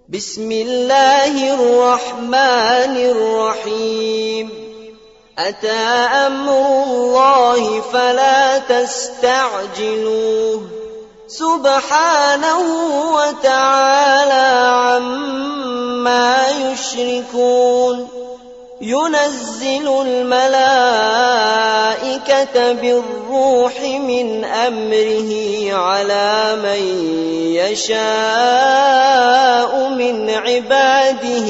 بسم الله الرحمن الرحيم أتى أمر الله فلا تستعجلوه سبحانه وتعالى عما يشركون ينزل الملائكة بالروح من أمره على من يشاء من عباده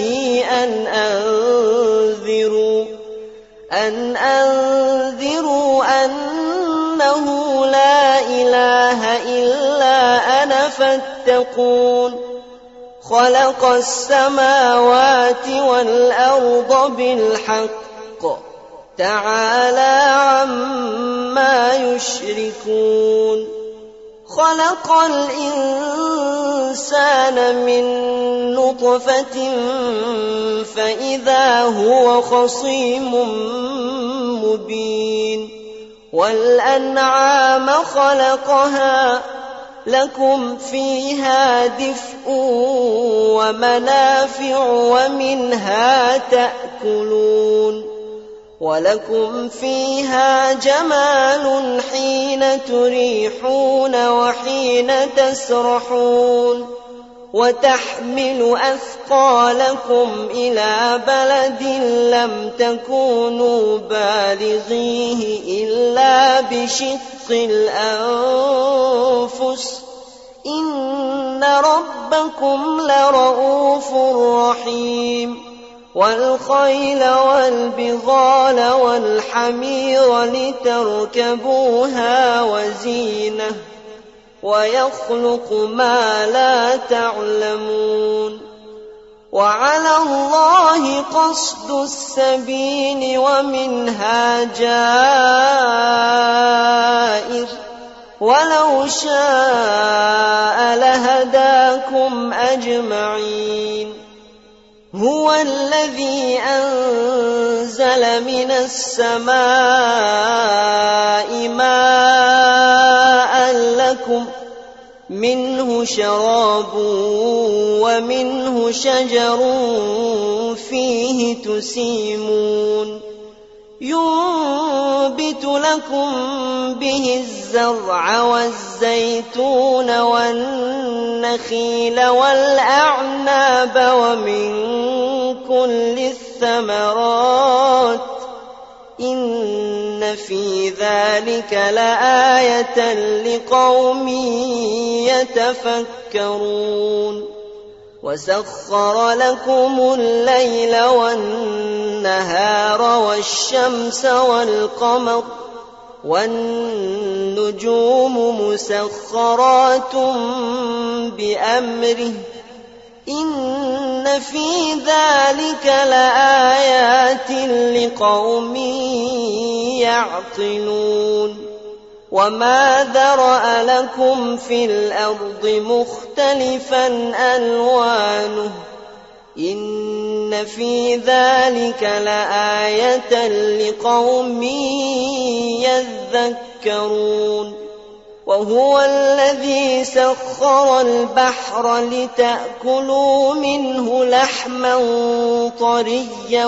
أن أنذروا أنه لا إله إلا أنا فاتقون خلق السماوات والأرض بالحق تعالى عما يشركون خلق الإنسان من نطفة فإذا هو خصيم مبين والأنعام خلقها لكم فيها دفء ومنافع ومنها تأكلون ولكم فيها جمال حين تريحون وحين تسرحون وتحمل أثقالكم إلى بلد لم تكونوا بالغيه إلا بشق الأنفس إن ربكم لرؤوف رحيم والخيل والبغال والحمير لتركبوها وزينة ويخلق ما لا تعلمون وعلى الله قصد السبيل ومنها جائر ولو شاء لهداكم أجمعين هو الذي أنزل من السماء ماء لكم منه شراب ومنه شجر فيه تسيمون ينبت لكم به الزرع والزيتون والنخيل والأعناب ومن كل الثمرات إن في ذلك لآية لقوم يتفكرون وسخر لكم الليل والنهار والشمس والقمر والنجوم مسخرات بأمره إن في ذلك لآيات لقوم يعقلون وما ذرأ لكم في الأرض مختلفا ألوانه إن في ذلك لآية لقوم يذكرون وهو الذي سخر البحر لتأكلوا منه لحما طريا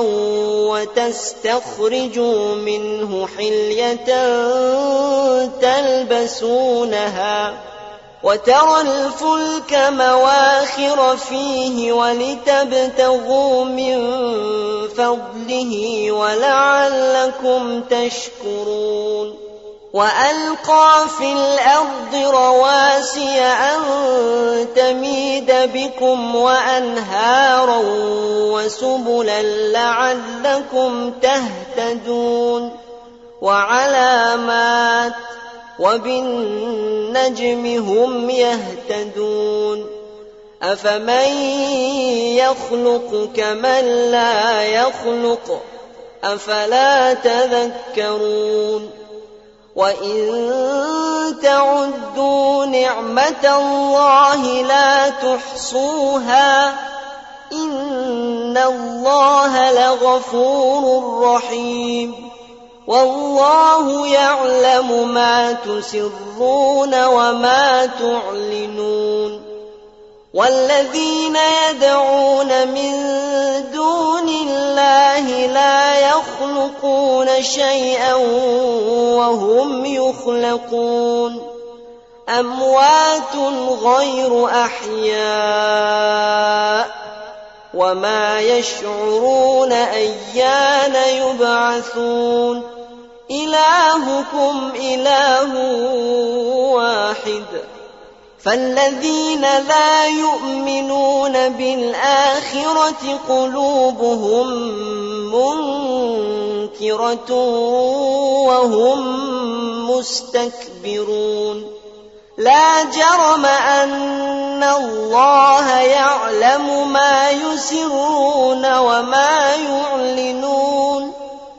وتستخرجوا منه حلية تلبسونها وترى الفلك مواخر فيه ولتبتغوا من فضله ولعلكم تشكرون وألقى في الأرض رواسي أن تميد بكم وأنهارا وسبلا لعلكم تهتدون وعلامات وبالنجم هم يهتدون أفمن يخلق كمن لا يخلق أفلا تذكرون وإن تعدوا نعمة الله لا تحصوها إن الله لغفور رحيم والله يعلم ما تسرون وما تعلنون والذين يدعون من دون الله لا يخلقون شيئا وهم يخلقون أموات غير أحياء وما يشعرون أيان يبعثون إلهكم إله واحد فالذين لا يؤمنون بالآخرة قلوبهم منكرة وهم مستكبرون لا جرم أن الله يعلم ما يسرون وما يعلنون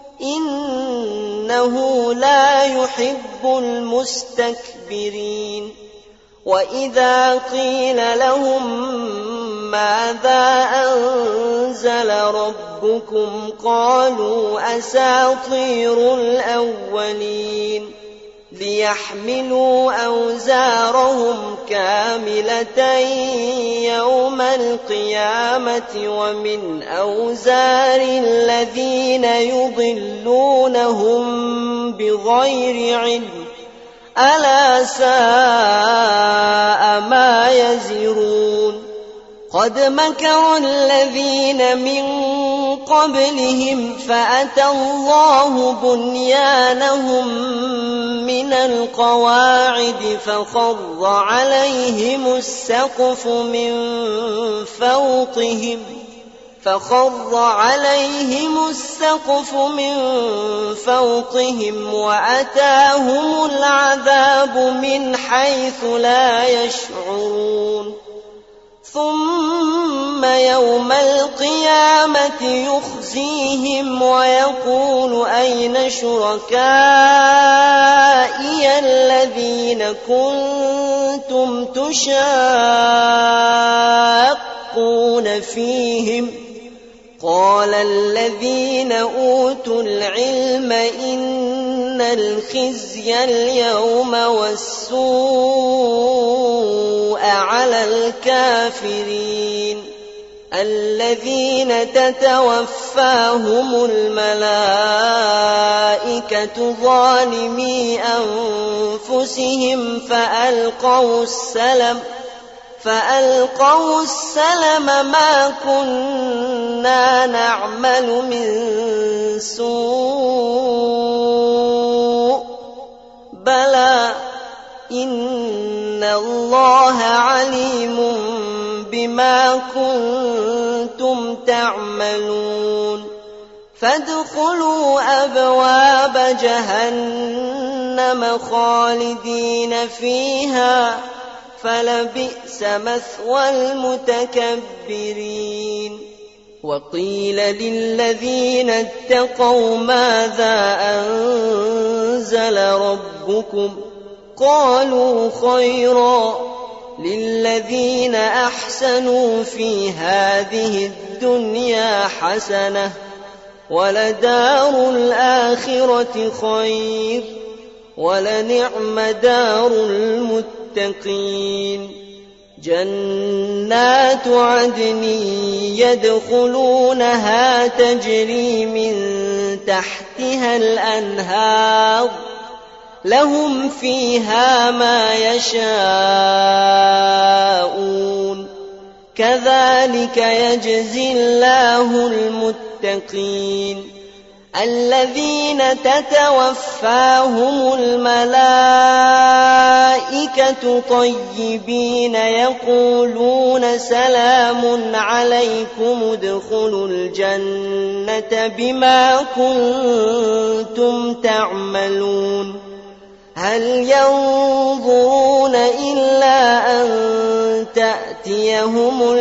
إنه لا يحب المستكبرين وإذا قيل لهم ماذا أنزل ربكم قالوا أساطير الأولين ليحملوا أوزارهم كاملة يوم القيامة ومن أوزار الذين يضلونهم بغير علم ألا ساء ما يزرون قد مكر الذين من قبلهم فأتى الله بنيانهم من القواعد فخر عليهم السقف من فوقهم وأتاهم العذاب من حيث لا يشعرون ثم يوم القيامة يخزيهم ويقول أين شركائي الذين كنتم تشاقون فيهم قال الذين أوتوا العلم إن الخزي اليوم والسوء على الكافرين الذين تتوفاهم الملائكة ظالمي أنفسهم فألقوا السلم ما كنا نعمل من سوء بلى إن الله عليم بما كنتم تعملون فادخلوا أبواب جهنم خالدين فيها فلبئس مثوى المتكبرين وقيل للذين اتقوا ماذا أنزل ربكم قالوا خيرا للذين أحسنوا في هذه الدنيا حسنة ولدار الآخرة خير ولنعم دار المتقين جنات عدن يدخلونها تجري من تحتها الأنهار لهم فيها ما يشاءون كذلك يجزي الله المتقين الذين تتوفاهم الملائكة طيبين يقولون سلام عليكم ادخلوا الجنة بما كنتم تعملون هل ينظرون إلا أن تأتيهم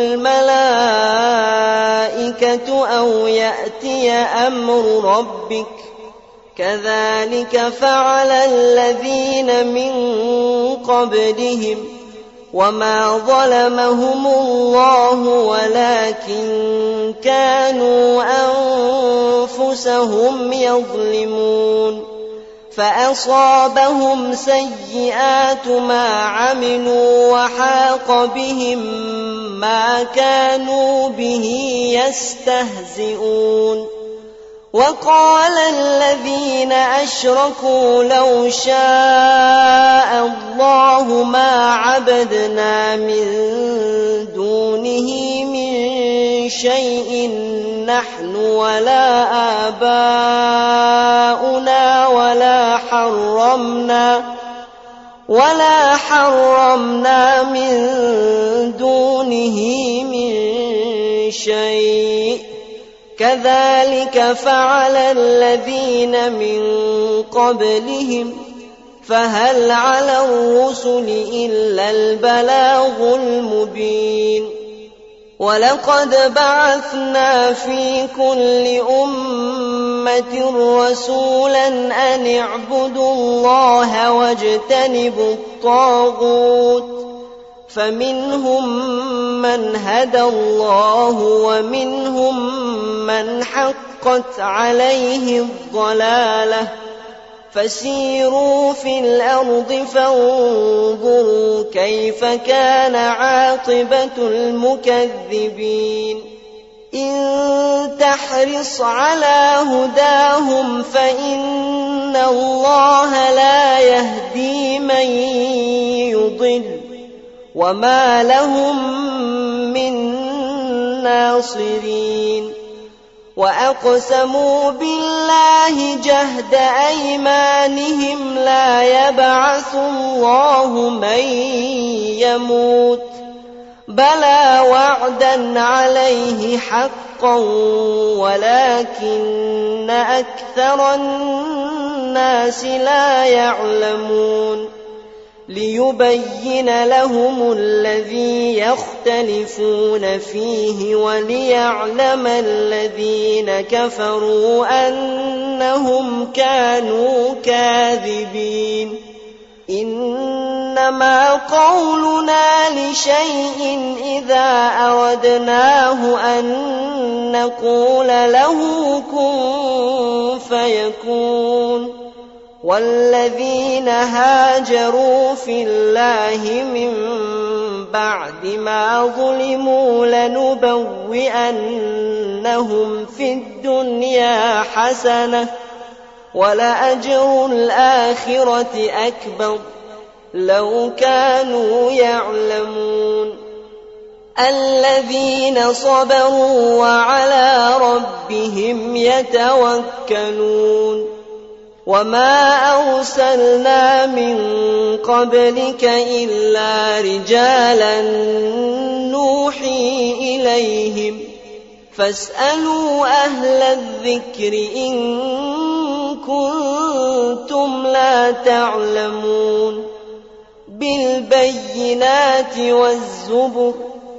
الملائكة أو يأتي أمر ربك كذلك فعل الذين من قبلهم وما ظلمهم الله ولكن كانوا أنفسهم يظلمون فأصابهم سيئات ما عملوا وحاق بهم ما كانوا به يستهزئون وقال الذين أشركوا لو شاء الله ما عبدنا من دونه من شيء نحن ولا آباؤنا ولا حرمنا من دونه من شيء كذلك فعل الذين من قبلهم فهل على الرسل إلا البلاغ المبين ولقد بعثنا في كل أمة رسولا أن اعبدوا الله واجتنبوا الطاغوت فمنهم من هدى الله ومنهم من حقت عليه الضلالة فسيروا في الأرض فانظروا كيف كان عاقبة المكذبين إن تحرص على هداهم فإن الله لا يهدي من يضل وما لهم من ناصرين وأقسموا بالله جهد أيمانهم لا يبعث الله من يموت بلى وعدا عليه حقا ولكن أكثر الناس لا يعلمون ليبين لهم الذي يختلفون فيه وليعلم الذين كفروا أنهم كانوا كاذبين إنما قولنا لشيء إذا أردناه أن نقول له كن فيكون والذين هاجروا في الله من بعد ما ظلموا لنبوئنهم في الدنيا حسنة ولأجر الآخرة أكبر لو كانوا يعلمون الذين صبروا وعلى ربهم يتوكلون وما أرسلنا من قبلك إلا رجالا نوحي إليهم فاسألوا أهل الذكر إن كنتم لا تعلمون بالبينات والزبر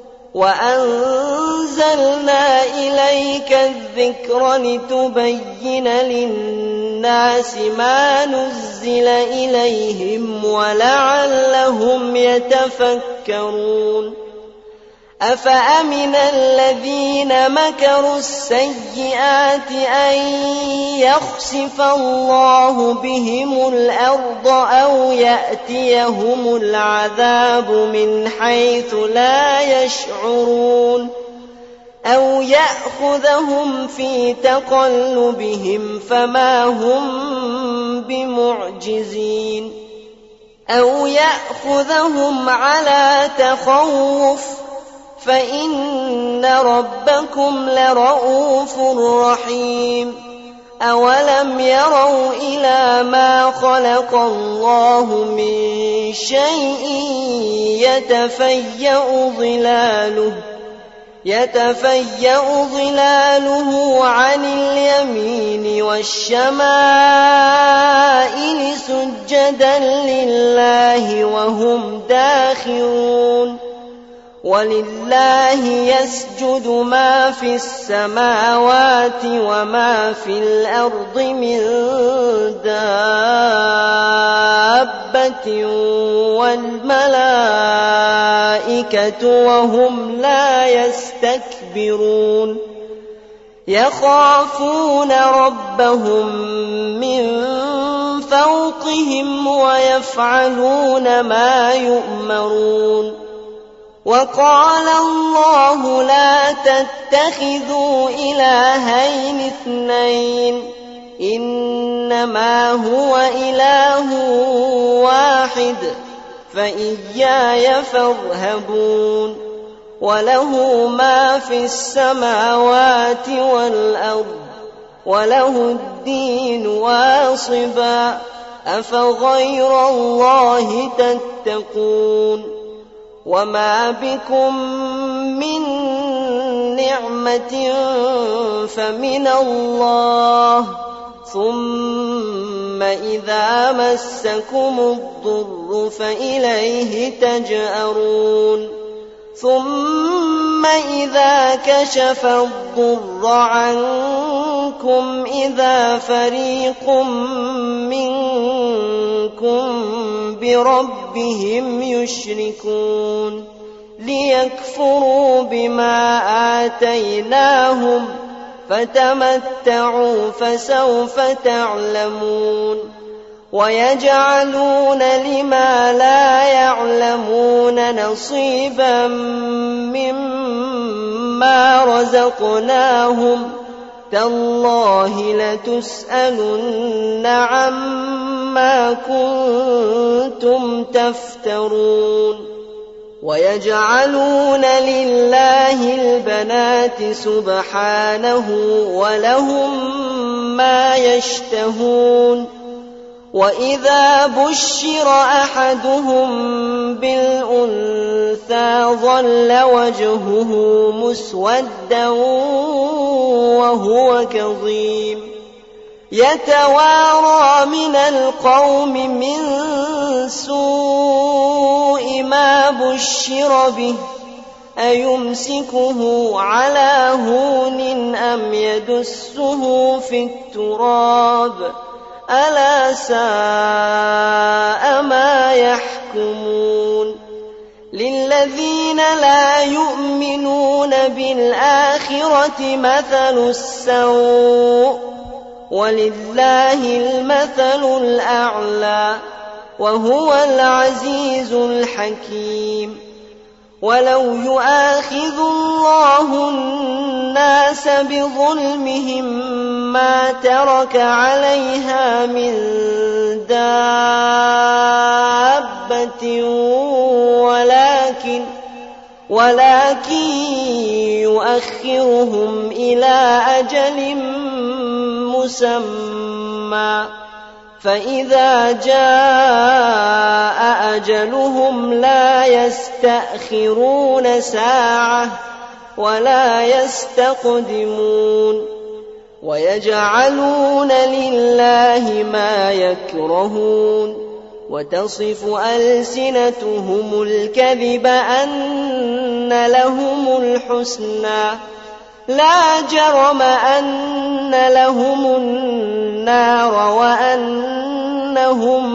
وأنزلنا إليك الذكر لتبين للناس ما نزل إليهم ولعلهم يتفكرون أفأمن الذين مكروا السيئات أن يخسف الله بهم الأرض أو يأتيهم العذاب من حيث لا يشعرون أو يأخذهم في تقلبهم فما هم بمعجزين أو يأخذهم على تخوف فإن ربكم لرؤوف رحيم أولم يروا إلى ما خلق الله من شيء يتفيأ ظلاله عن اليمين والشمائل سجدا لله وهم داخرون ولله يسجد ما في السماوات وما في الأرض من دابة والملائكة وهم لا يستكبرون يخافون ربهم من فوقهم ويفعلون ما يؤمرون. وقال الله لا تتخذوا إلهين اثنين إنما هو إله واحد فإياي فارهبون. وله ما في السماوات والأرض وله الدين واصبا أفغير الله تتقون. وما بكم من نعمة فمن الله ثم إذا مسكم الضر فإليه تجأرون. ثم إذا كشف الضر عنكم إذا فريق منكم بربهم يشركون ليكفروا بما آتيناهم فتمتعوا فسوف تعلمون. ويجعلون لما لا يعلمون نصيبا مما رزقناهم تالله لتسألن عما كنتم تفترون. ويجعلون لله البنات سبحانه ولهم ما يشتهون. وإذا بشر أحدهم بالأنثى ظل وجهه مسودا وهو كظيم يتوارى من القوم من سوء ما بشر به أيمسكه على هون أم يدسه في التراب ألا ساء ما يحكمون. للذين لا يؤمنون بالآخرة مثل السوء ولله المثل الأعلى وهو العزيز الحكيم. ولو يؤاخذ الله الناس بظلمهم ما ترك عليها من دابة ولكن يؤخرهم إلى أجل مسمى فإذا جاء أجلهم لا يستأخرون ساعة ولا يستقدمون. ويجعلون لله ما يكرهون وتصف ألسنتهم الكذب أن لهم الحسنى لا جرم أن لهم النار وأنهم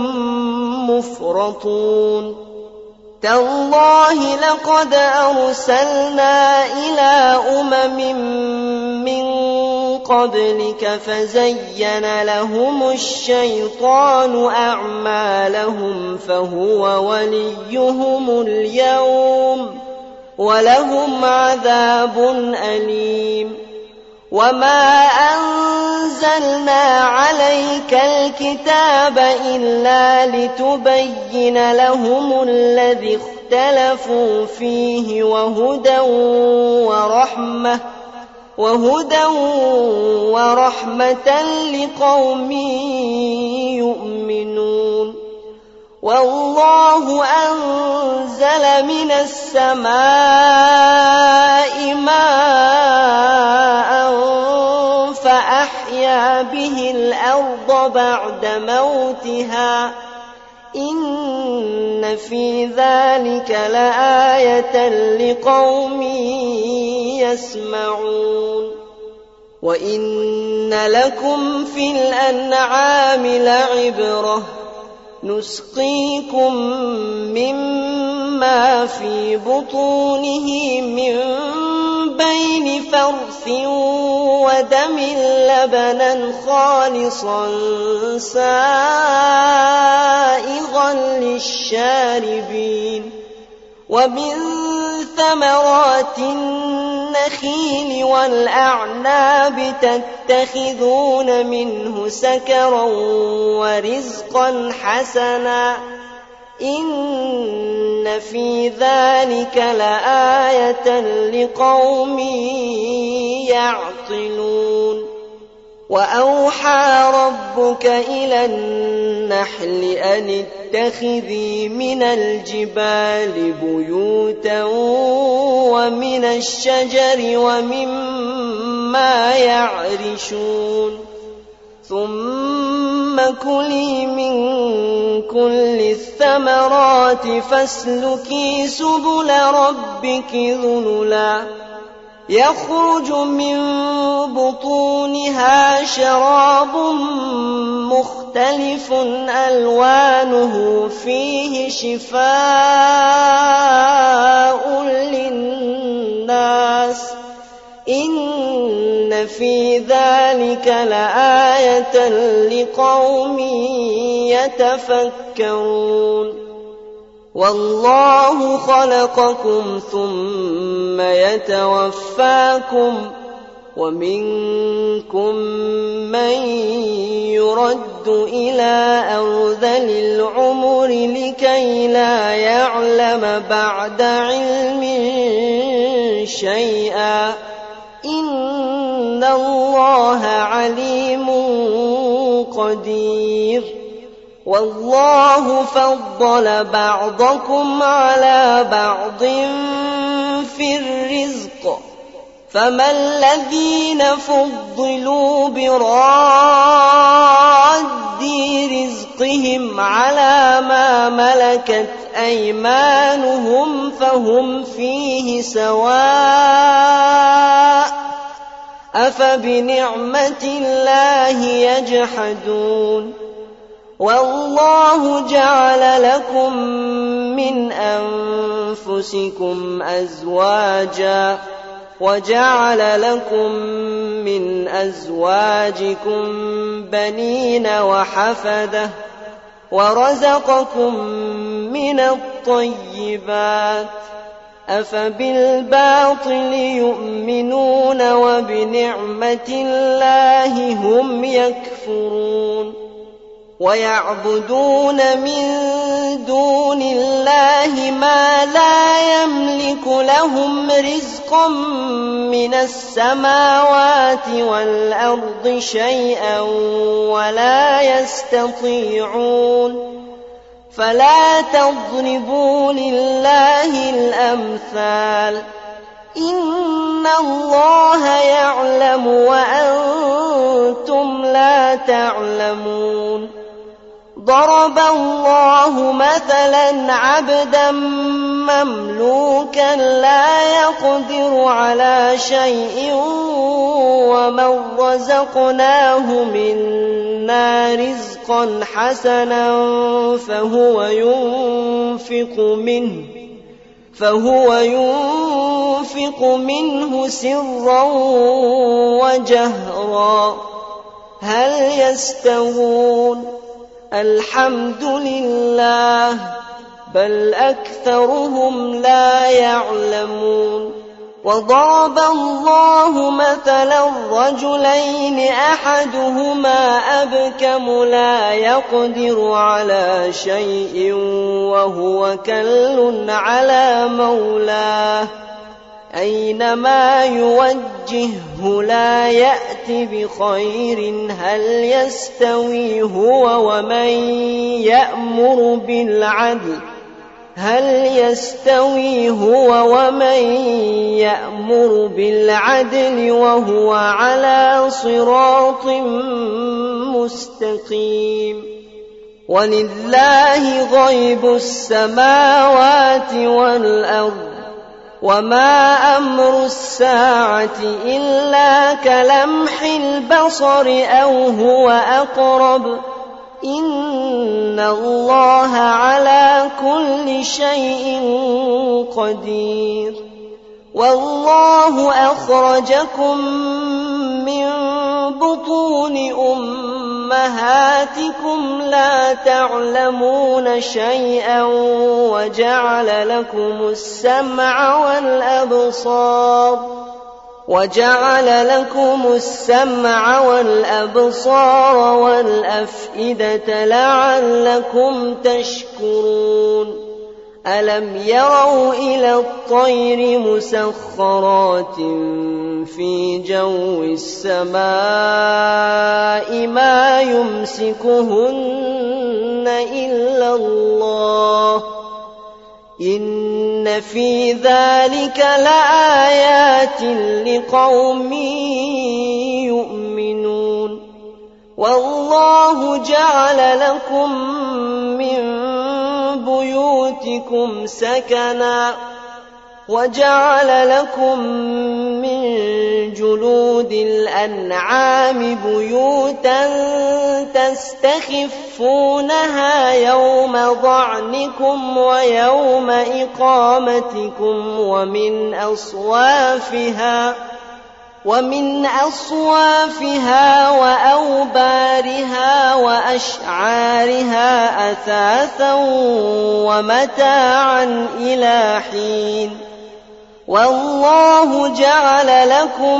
مفرطون. تالله لقد أرسلنا إلى من قبلك فزين لهم الشيطان أعمالهم فهو وليهم اليوم ولهم عذاب أليم. وما أنزلنا عليك الكتاب إلا لتبين لهم الذي اختلفوا فيه وهدى ورحمة لقوم يؤمنون. والله أنزل من السماء ماء فأحيا به الأرض بعد موتها إن في ذلك لآية لقوم يسمعون. وإن لكم في الأنعام لعبرة نسقيكم مما في بطونه من بين فرث ودم لبنا خالصا سائغا للشاربين ومن ثمرات النخيل والأعناب تتخذون منه سكرا ورزقا حسنا إن في ذلك لآية لقوم يعقلون وأوحى ربك إلى النحل أن اتخذي من الجبال بيوتا ومن الشجر ومما يعرشون ثم كلي من كل الثمرات فاسلكي سبل ربك ذللا يخرج من بطونها شراب مختلف ألوانه فيه شفاء للناس إن في ذلك لآية لقوم يتفكرون والله خلقكم ثم يتوفاكم ومنكم من يرد إلى أرذل العمر لكي لا يعلم بعد علم شيئا إن الله عليم قدير والله فضل بعضكم على بعض في الرزق فما الذين فضلوا براد رزقهم على ما ملكت أيمانهم فهم فيه سواء أفبنعمة الله يجحدون والله جعل لكم من أنفسكم أزواجا وجعل لكم من أزواجكم بنين وحفدة ورزقكم من الطيبات أفبالباطل يؤمنون وبنعمة الله هم يكفرون ويعبدون من دون الله ما لا يملك لهم رزقا من السماوات والأرض شيئا ولا يستطيعون فلا تضربوا لله الأمثال إن الله يعلم وأنتم لا تعلمون ضرب الله مثلا عبدا مملوكا لا يقدر على شيء ومن رزقناه منا رزقا حسنا فهو ينفق منه سرا وجهرا هل يستوون الحمد لله بل أكثرهم لا يعلمون وضرب الله مثلا رجلين أحدهما أبكم لا يقدر على شيء وهو كل على مولاه أينما يوجهه لا يأت بخير هل يستوي هو ومن يأمر بالعدل وهو على صراط مستقيم ولله غيب السماوات والأرض وما أمر الساعة إلا كلمح البصر أو هو أقرب إن الله على كل شيء قدير والله أخرجكم من بطون أمهاتكم لا تعلمون شيئا وجعل لكم السمع والأبصار والأفئدة لعلكم تشكرون ألم يروا إلى الطير مسخرات في جو السماء ما يمسكهن إلا الله إن في ذلك لآيات لقوم يؤمنون والله جعل لكم من بيوتكم سكنا وجعل لكم من جلود الأنعام بيوتا تستخفونها يوم ظعنكم ويوم إقامتكم ومن أصوافها وأوبارها وأشعارها أثاثا ومتاعا إلى حين والله جعل لكم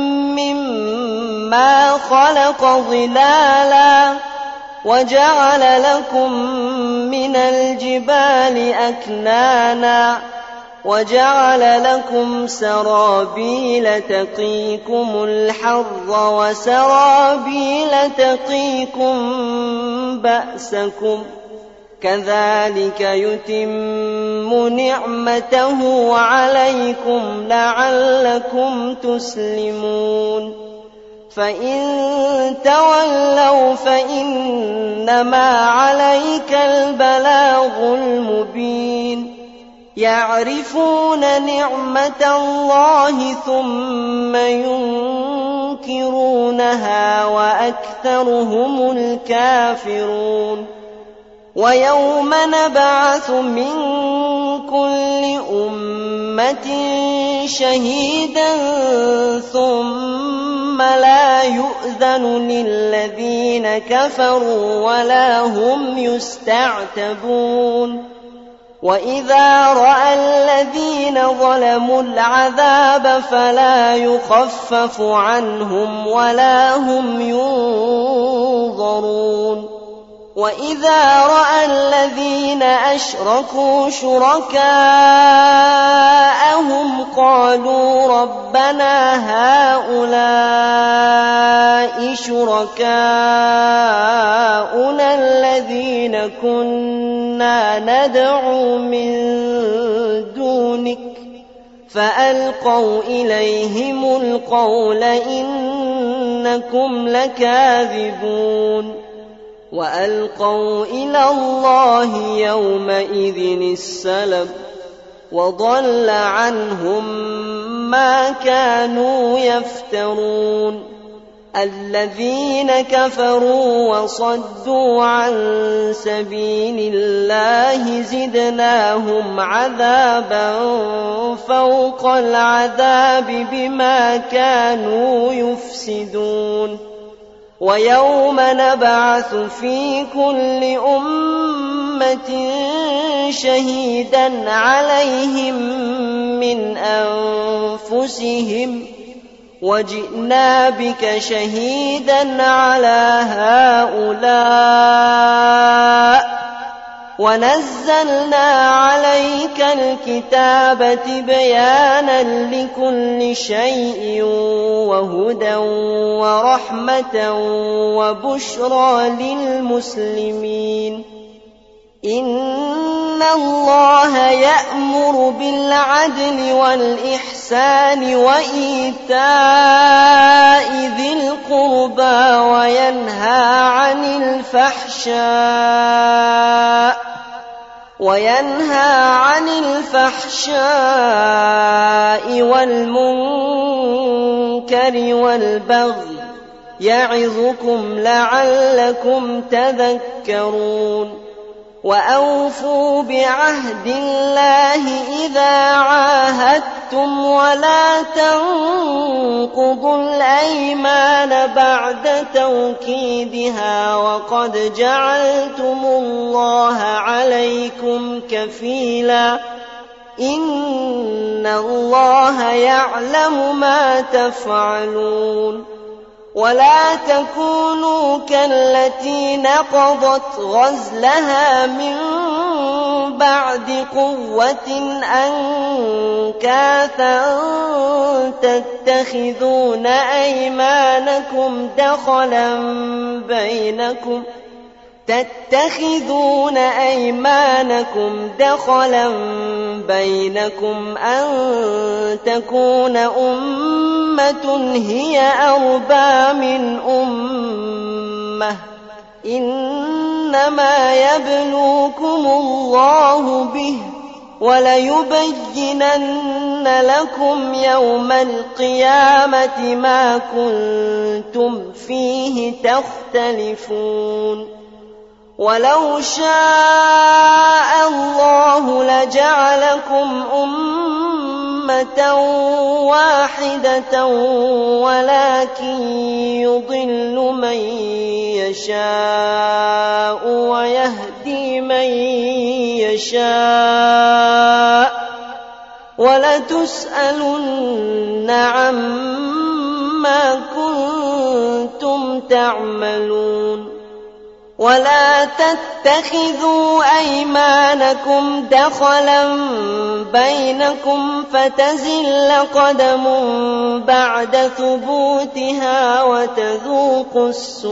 مما خلق ظلالا وجعل لكم من الجبال أكنانا وجعل لكم سرابيل تقيكم الحر وسرابيل تقيكم بأسكم كذلك يتم نعمته عليكم لعلكم تسلمون فإن تولوا فإنما عليك البلاغ المبين يعرفون نعمة الله ثم ينكرونها وأكثرهم الكافرون ويوم نبعث من كل أمة شهيدا ثم لا يؤذن للذين كفروا ولا هم يستعتبون وإذا رأى الذين ظلموا العذاب فلا يخفف عنهم ولا هم ينظرون وإذا رأى الذين أشركوا شركاءهم قالوا ربنا هؤلاء شركاؤنا الذين كنا ندعو من دونك فألقوا إليهم القول إنكم لكاذبون وألقوا إلى الله يومئذ السلم وضل عنهم ما كانوا يفترون الذين كفروا وصدوا عن سبيل الله زدناهم عذابا فوق العذاب بما كانوا يفسدون ويوم نبعث في كل أمة شهيدا عليهم من أنفسهم وجئنا بك شهيدا على هؤلاء ونزلنا عليك الكتاب بيانا لكل شيء وهدى ورحمة وبشرى للمسلمين إن الله يأمر بالعدل والإحسان وإيتاء ذي القربى وينهى عن الفحشاء والمنكر والبغي يعظكم لعلكم تذكرون وأوفوا بعهد الله إذا عاهدتم ولا تنقضوا الأيمان بعد توكيدها وقد جعلتم الله عليكم كفيلا إن الله يعلم ما تفعلون ولا تكونوا كالتي نقضت غزلها من بعد قوة أنكاثا تتخذون أيمانكم دخلا بينكم أن تكون أمة هي أربى من أمة إنما يبلوكم الله به وليبينن لكم يوم القيامة ما كنتم فيه تختلفون ولو شاء الله لجعلكم أمة واحدة ولكن يضل من يشاء ويهدي من يشاء ولتسألن عما كنتم تعملون ولا تتخذوا أيمانكم دخلا بينكم فتزل قدم بعد ثبوتها وتذوقوا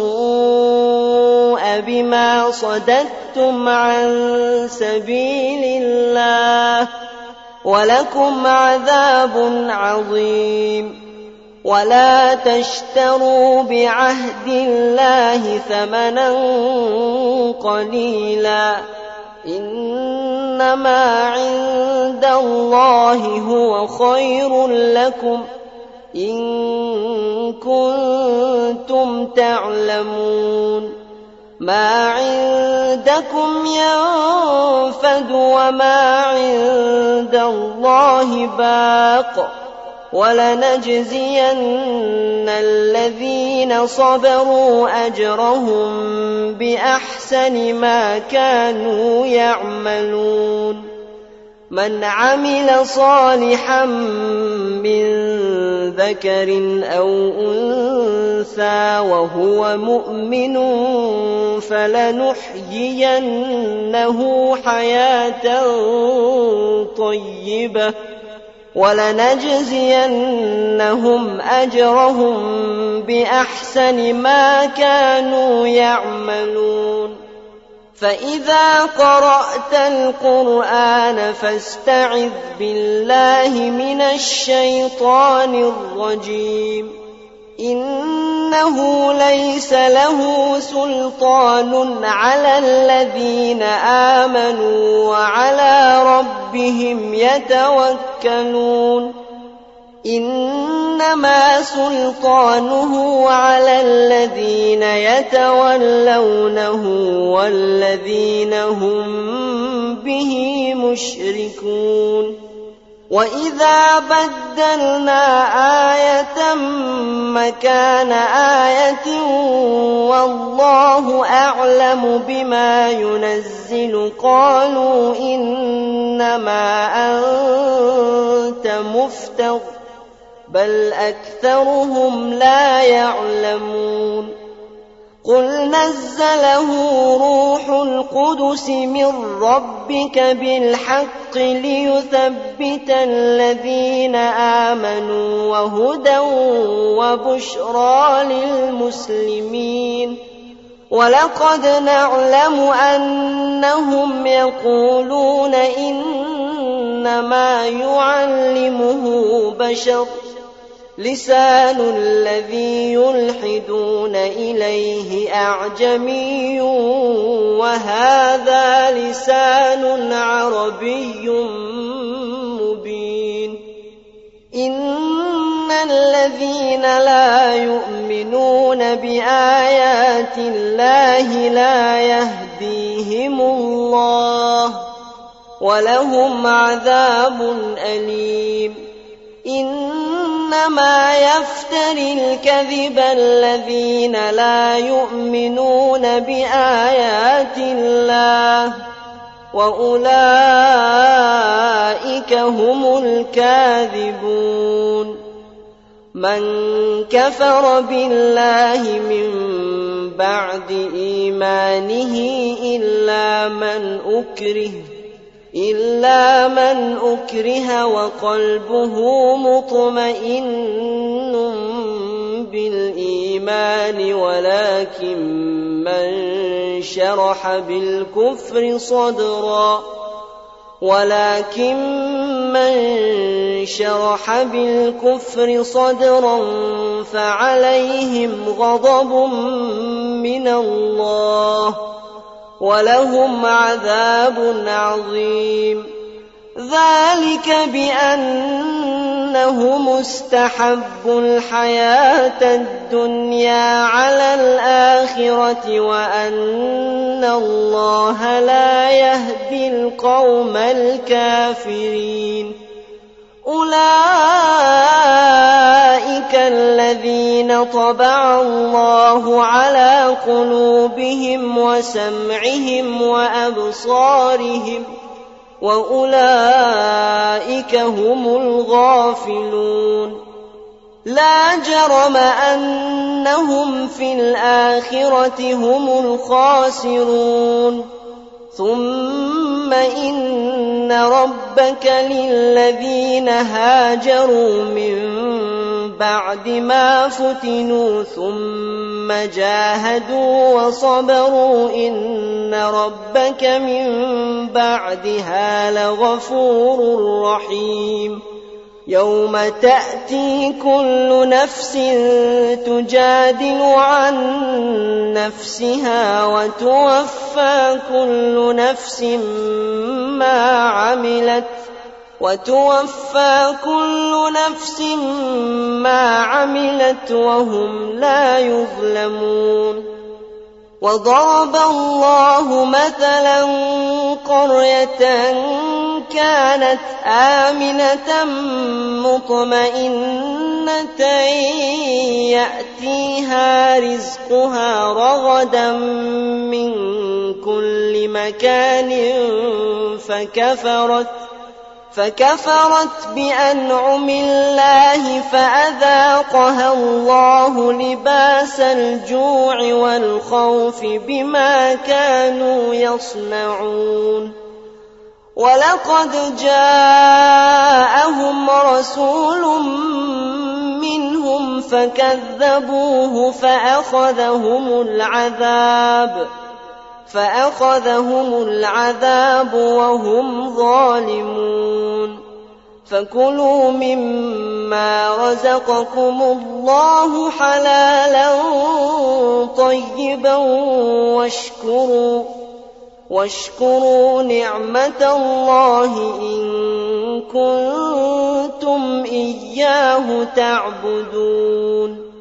السوء بما صددتم عن سبيل الله ولكم عذاب عظيم ولا تشتروا بعهد الله ثمنا قليلا إنما عند الله هو خير لكم إن كنتم تعلمون ما عندكم ينفد وما عند الله باق ولنجزين الذين صبروا أجرهم بأحسن ما كانوا يعملون من عمل صالحا من ذكر أو أنثى وهو مؤمن فلنحيينه حياة طيبة ولنجزينهم أجرهم بأحسن ما كانوا يعملون فإذا قرأت القرآن فاستعذ بالله من الشيطان الرجيم إنه ليس له سلطان على الذين آمنوا وعلى ربهم يتوكلون إنما سلطانه على الذين يتولونه والذين هم به مشركون وإذا بدلنا آية مكان آية والله أعلم بما ينزل قالوا إنما أنت مفتر بل أكثرهم لا يعلمون قل نزله روح القدس من ربك بالحق ليثبت الذين آمنوا وهدى وبشرى للمسلمين ولقد نعلم أنهم يقولون إنما يعلمه بشر لسان الذي يلحدون إليه أعجمي وهذا لسان عربي مبين إن الذين لا يؤمنون بآيات الله لا يهديهم يهدهم الله ولهم عذاب أليم. إنما يفتري الكذب الذين لا يؤمنون بآيات الله وأولئك هم الكاذبون. من كفر بالله من بعد إيمانه إلا من أكره وقلبه مطمئن بالإيمان ولكن من شرح بالكفر صدرا فعليهم غضب من الله ولهم عذاب عظيم. ذلك بأنهم استحبوا الحياة الدنيا على الآخرة وأن الله لا يهدي القوم الكافرين. أولئك الذين طبع الله على قلوبهم وسمعهم وأبصارهم وأولئك هم الغافلون. لا جرم أنهم في الآخرة هم الخاسرون. ثم إن ربك للذين هاجروا من بعد ما فتنوا ثم جاهدوا وصبروا إن ربك من بعدها لغفور رحيم. يوم تأتي كل نفس تجادل عن نفسها وتوفى كل نفس ما عملت وهم لا يظلمون. وضرب الله مثلا قرية كانت آمنة مطمئنة يأتيها رزقها رغدا من كل مكان فكفرت بأنعم الله فأذاقها الله لباس الجوع والخوف بما كانوا يصنعون. ولقد جاءهم رسول منهم فكذبوه فأخذهم العذاب وهم ظالمون. فكلوا مما رزقكم الله حلالا طيبا واشكروا نعمة الله إن كنتم إياه تعبدون.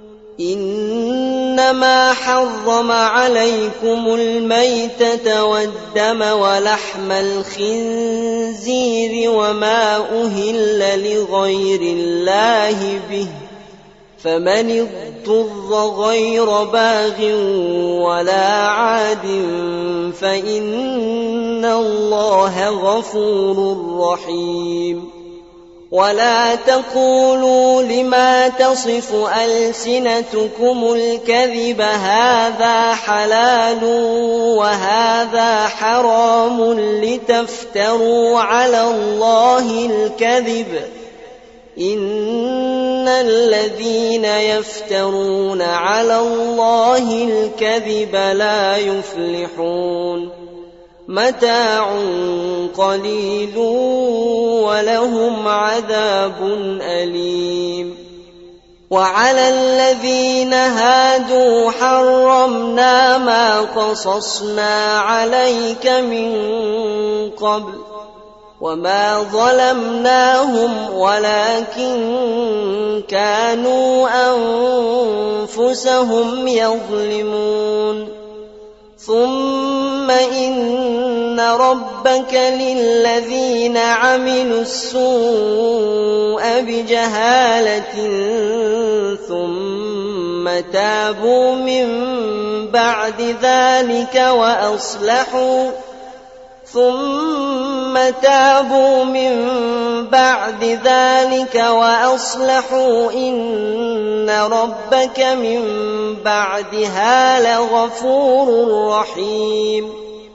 إنما حرم عليكم الميتة والدم ولحم الخنزير وما أهل لغير الله به، فمن اضطر غير باغ ولا عاد فإن الله غفور رحيم. ولا تقولوا لما تصف ألسنتكم الكذب هذا حلال وهذا حرام لتفتروا على الله الكذب. إن الذين يفترون على الله الكذب لا يفلحون. متاع قليل ولهم عذاب أليم. وعلى الذين هادوا حرمنا ما قصصنا عليك من قبل وما ظلمناهم ولكن كانوا أنفسهم يظلمون. ثم إن ربك للذين عملوا السوء بجهالة ثم تابوا من بعد ذلك وأصلحوا إن ربك من بعدها لغفور رحيم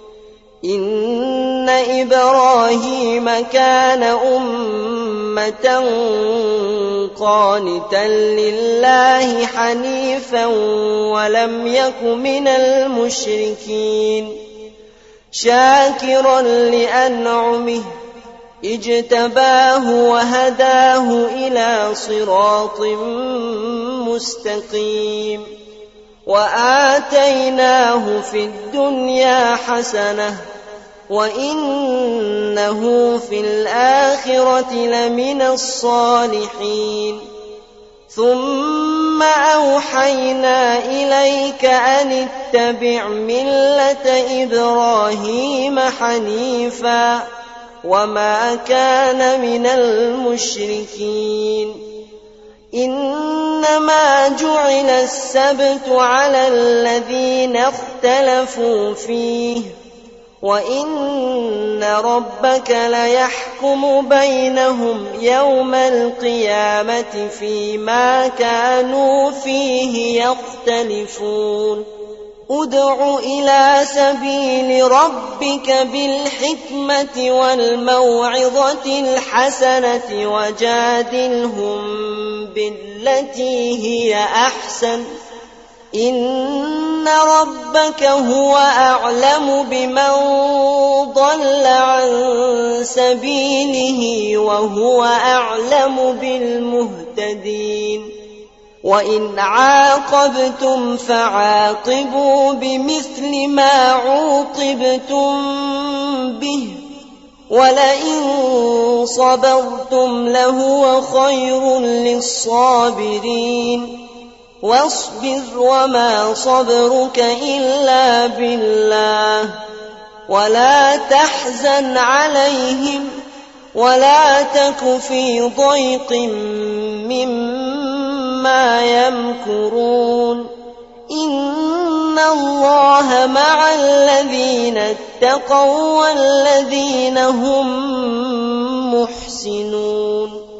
إن إبراهيم كان أمة قانتا لله حنيفا ولم يك من المشركين شاكرا لأنعمه اجتباه وهداه إلى صراط مستقيم وآتيناه في الدنيا حسنة وإنه في الآخرة لمن الصالحين ثم أوحينا إليك أن اتبع ملة إبراهيم حنيفا وما كان من المشركين إنما جعل السبت على الذين اختلفوا فيه وإن ربك ليحكم بينهم يوم القيامة فيما كانوا فيه يختلفون ادع إلى سبيل ربك بالحكمة والموعظة الحسنة وجادلهم بالتي هي أحسن إن ربك هو أعلم بمن ضل عن سبيله وهو أعلم بالمهتدين وإن عاقبتم فعاقبوا بمثل ما عوقبتم به ولئن صبرتم لهو خير للصابرين واصبر وما صبرك إلا بالله ولا تحزن عليهم ولا تك في ضيق مما يمكرون إن الله مع الذين اتقوا والذين هم محسنون